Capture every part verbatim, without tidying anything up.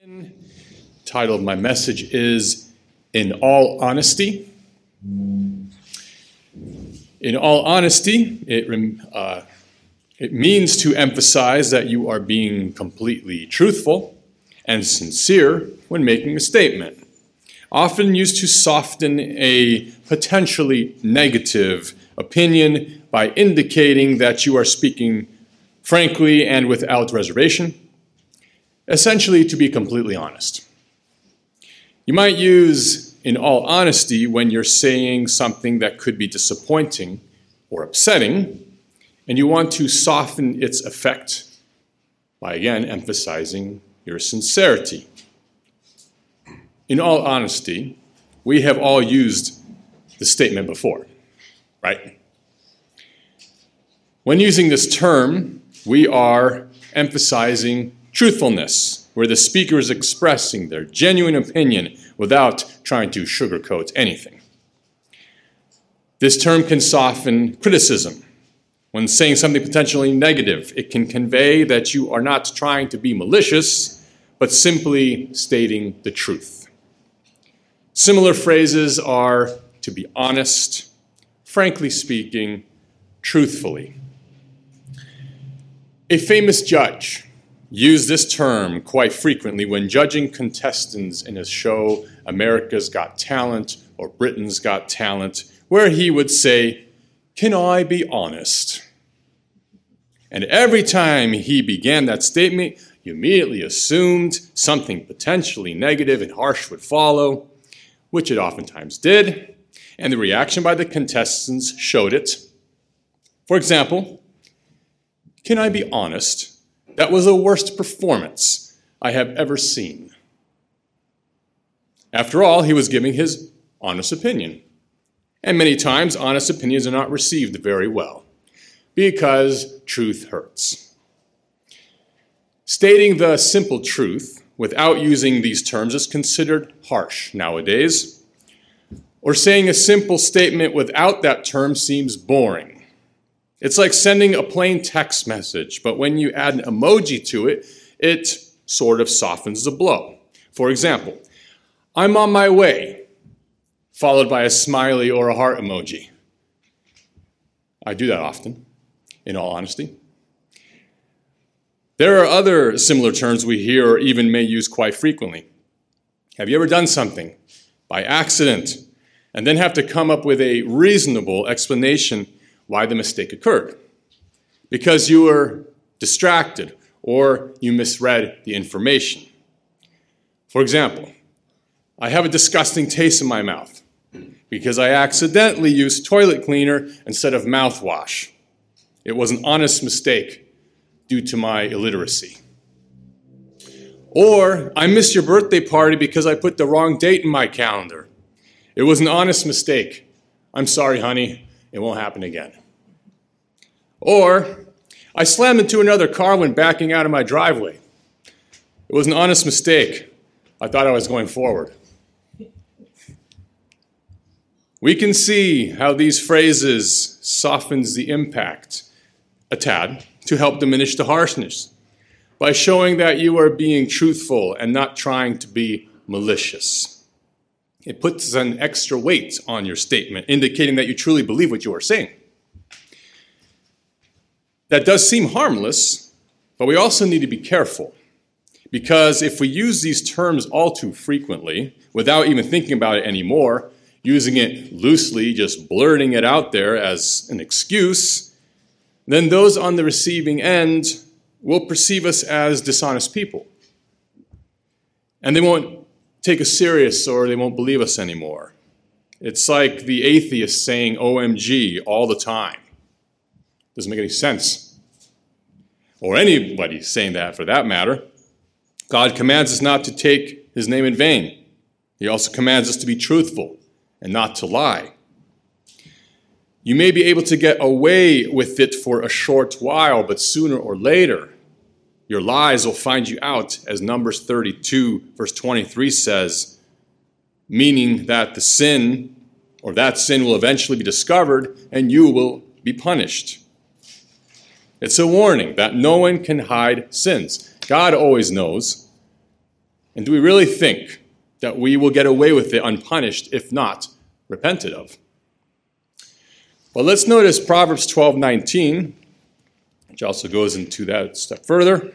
The title of my message is In All Honesty. In all honesty, it, uh, it means to emphasize that you are being completely truthful and sincere when making a statement, often used to soften a potentially negative opinion by indicating that you are speaking frankly and without reservation, essentially to be completely honest. You might use in all honesty when you're saying something that could be disappointing or upsetting, and you want to soften its effect by, again, emphasizing your sincerity. In all honesty, we have all used the statement before, right? When using this term, we are emphasizing truthfulness, where the speaker is expressing their genuine opinion without trying to sugarcoat anything. This term can soften criticism. When saying something potentially negative, it can convey that you are not trying to be malicious, but simply stating the truth. Similar phrases are to be honest, frankly speaking, truthfully. A famous judge used this term quite frequently when judging contestants in his show America's Got Talent or Britain's Got Talent, where he would say, "Can I be honest?" And every time he began that statement, you immediately assumed something potentially negative and harsh would follow, which it oftentimes did, and the reaction by the contestants showed it. For example, "Can I be honest? That was the worst performance I have ever seen." After all, he was giving his honest opinion. And many times, honest opinions are not received very well because truth hurts. Stating the simple truth without using these terms is considered harsh nowadays, or saying a simple statement without that term seems boring. It's like sending a plain text message, but when you add an emoji to it, it sort of softens the blow. For example, "I'm on my way," followed by a smiley or a heart emoji. I do that often, in all honesty. There are other similar terms we hear or even may use quite frequently. Have you ever done something by accident and then have to come up with a reasonable explanation why the mistake occurred? Because you were distracted or you misread the information. For example, "I have a disgusting taste in my mouth because I accidentally used toilet cleaner instead of mouthwash. It was an honest mistake due to my illiteracy." Or, "I missed your birthday party because I put the wrong date in my calendar. It was an honest mistake. I'm sorry, honey. It won't happen again." Or, "I slammed into another car when backing out of my driveway. It was an honest mistake. I thought I was going forward." We can see how these phrases softens the impact a tad to help diminish the harshness by showing that you are being truthful and not trying to be malicious. It puts an extra weight on your statement, indicating that you truly believe what you are saying. That does seem harmless, but we also need to be careful, because if we use these terms all too frequently, without even thinking about it anymore, using it loosely, just blurting it out there as an excuse, then those on the receiving end will perceive us as dishonest people. And they won't take us serious, or they won't believe us anymore. It's like the atheist saying O M G all the time. Doesn't make any sense. Or anybody saying that for that matter. God commands us not to take his name in vain. He also commands us to be truthful and not to lie. You may be able to get away with it for a short while, but sooner or later, your lies will find you out, as Numbers thirty-two, verse twenty-three says, meaning that the sin, or that sin will eventually be discovered, and you will be punished. It's a warning that no one can hide sins. God always knows, And do we really think that we will get away with it unpunished if not repented of? Well, let's notice Proverbs twelve nineteen, which also goes into that step further.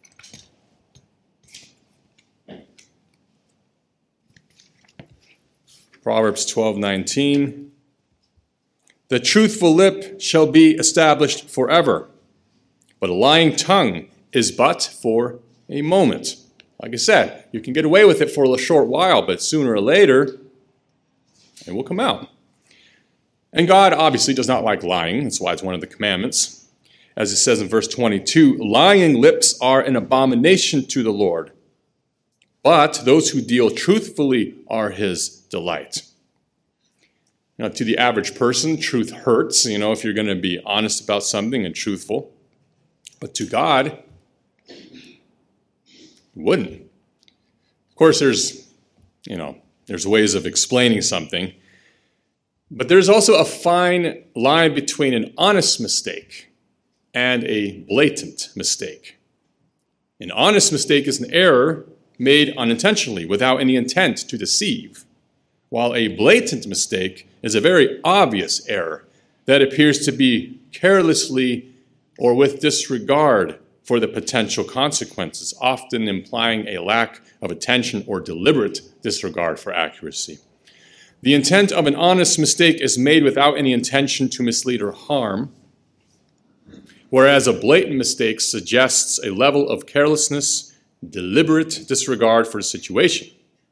Proverbs twelve nineteen. The truthful lip shall be established forever, but a lying tongue is but for a moment. Like I said, you can get away with it for a short while, but sooner or later, it will come out. And God obviously does not like lying. That's why it's one of the commandments. As it says in verse twenty-two, lying lips are an abomination to the Lord, but those who deal truthfully are his delight. You know, to the average person, truth hurts, you know, if you're going to be honest about something and truthful. But to God, it wouldn't. Of course, there's, you know, there's ways of explaining something. But there's also a fine line between an honest mistake and a blatant mistake. An honest mistake is an error made unintentionally, without any intent to deceive, while a blatant mistake is a very obvious error that appears to be carelessly or with disregard for the potential consequences, often implying a lack of attention or deliberate disregard for accuracy. The intent of an honest mistake is made without any intention to mislead or harm, whereas a blatant mistake suggests a level of carelessness, deliberate disregard for the situation.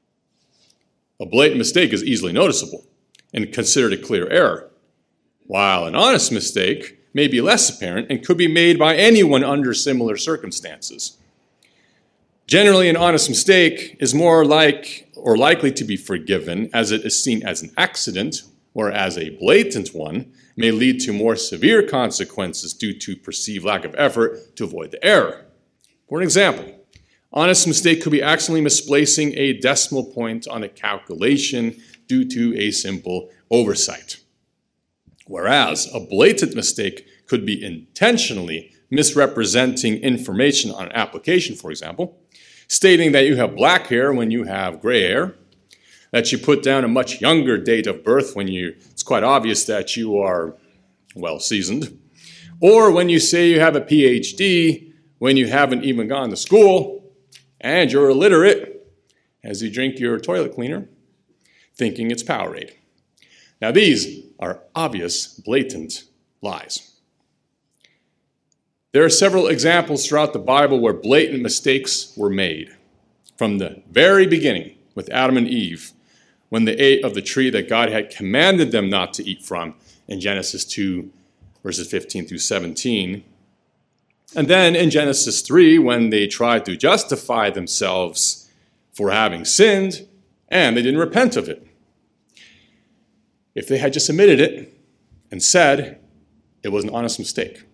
A blatant mistake is easily noticeable and considered a clear error, while an honest mistake may be less apparent and could be made by anyone under similar circumstances. Generally, an honest mistake is more like or likely to be forgiven as it is seen as an accident, whereas a blatant one may lead to more severe consequences due to perceived lack of effort to avoid the error. For an example, honest mistake could be accidentally misplacing a decimal point on a calculation due to a simple oversight. Whereas a blatant mistake could be intentionally misrepresenting information on an application, for example, stating that you have black hair when you have gray hair, that you put down a much younger date of birth when you, it's quite obvious that you are well seasoned, or when you say you have a P H D when you haven't even gone to school, and you're illiterate as you drink your toilet cleaner, thinking it's Powerade. Now these are obvious, blatant lies. There are several examples throughout the Bible where blatant mistakes were made. From the very beginning with Adam and Eve, when they ate of the tree that God had commanded them not to eat from in Genesis two, verses fifteen through seventeen. And then in Genesis three, when they tried to justify themselves for having sinned, and they didn't repent of it. If they had just admitted it and said it was an honest mistake.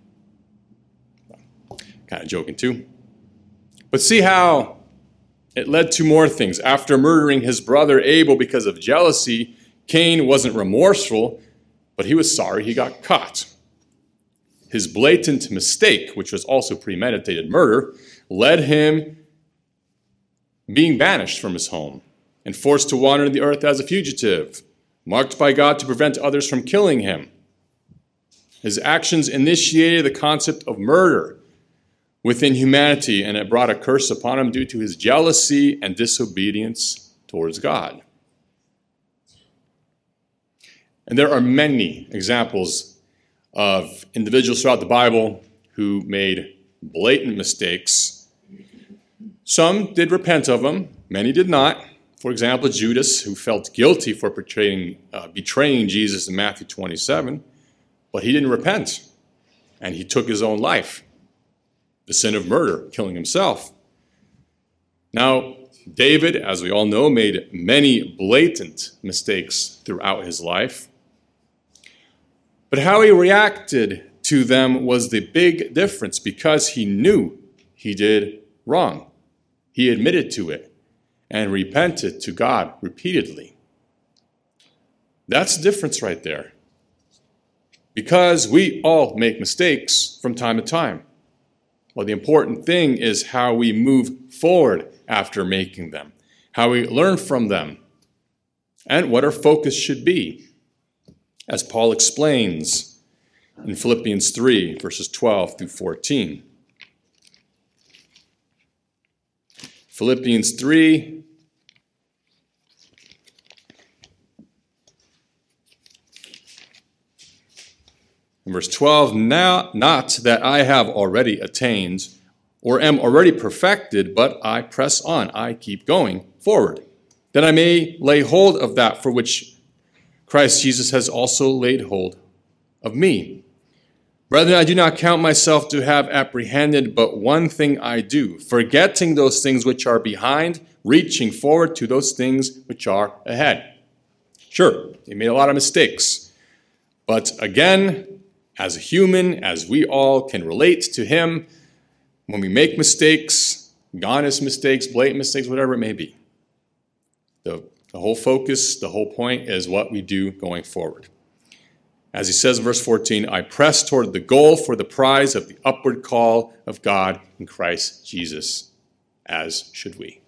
Kind of joking too. But see how it led to more things. After murdering his brother Abel because of jealousy, Cain wasn't remorseful, but he was sorry he got caught. His blatant mistake, which was also premeditated murder, led him being banished from his home and forced to wander the earth as a fugitive, marked by God to prevent others from killing him. His actions initiated the concept of murder within humanity, and it brought a curse upon him due to his jealousy and disobedience towards God. And there are many examples of individuals throughout the Bible who made blatant mistakes. Some did repent of them, many did not. For example, Judas, who felt guilty for betraying, uh, betraying Jesus in Matthew twenty-seven, but he didn't repent, and he took his own life. The sin of murder, killing himself. Now, David, as we all know, made many blatant mistakes throughout his life. But how he reacted to them was the big difference, because he knew he did wrong. He admitted to it and repented to God repeatedly. That's the difference right there. Because we all make mistakes from time to time. Well, the important thing is how we move forward after making them, how we learn from them, and what our focus should be, as Paul explains in Philippians three, verses twelve through fourteen. Philippians three, in verse twelve, now, not that I have already attained or am already perfected, but I press on, I keep going forward, that I may lay hold of that for which Christ Jesus has also laid hold of me. Brethren, I do not count myself to have apprehended, but one thing I do, forgetting those things which are behind, reaching forward to those things which are ahead. Sure, he made a lot of mistakes, but again, as a human, as we all can relate to him, when we make mistakes, honest mistakes, blatant mistakes, whatever it may be, the, the whole focus, the whole point is what we do going forward. As he says in verse fourteen, I press toward the goal for the prize of the upward call of God in Christ Jesus, as should we.